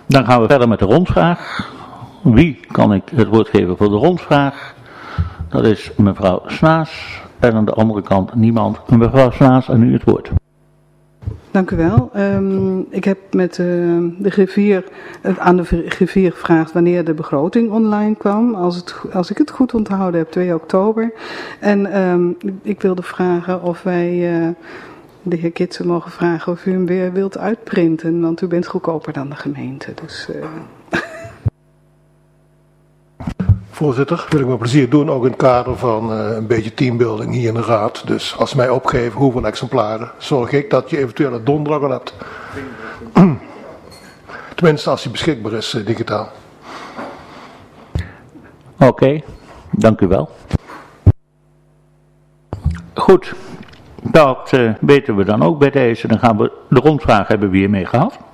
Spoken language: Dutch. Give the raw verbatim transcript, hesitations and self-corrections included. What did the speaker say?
Dan gaan we verder met de rondvraag. Wie kan ik het woord geven voor de rondvraag? Dat is mevrouw Snaas. En aan de andere kant niemand. Mevrouw Snaas, aan u het woord. Dank u wel. Um, ik heb met uh, de griffier, uh, aan de griffier gevraagd wanneer de begroting online kwam. Als, het, als ik het goed onthouden heb, twee oktober. En um, ik wilde vragen of wij uh, de heer Kitsen mogen vragen of u hem weer wilt uitprinten. Want u bent goedkoper dan de gemeente. Dus... Uh... Voorzitter, wil ik met plezier doen, ook in het kader van uh, een beetje teambuilding hier in de raad. Dus als ze mij opgeven hoeveel exemplaren, zorg ik dat je eventueel het donderdag al hebt. Tenminste, als die beschikbaar is, uh, digitaal. Oké, okay, dank u wel. Goed, dat uh, weten we dan ook bij deze. Dan gaan we de rondvraag hebben we hiermee gehad.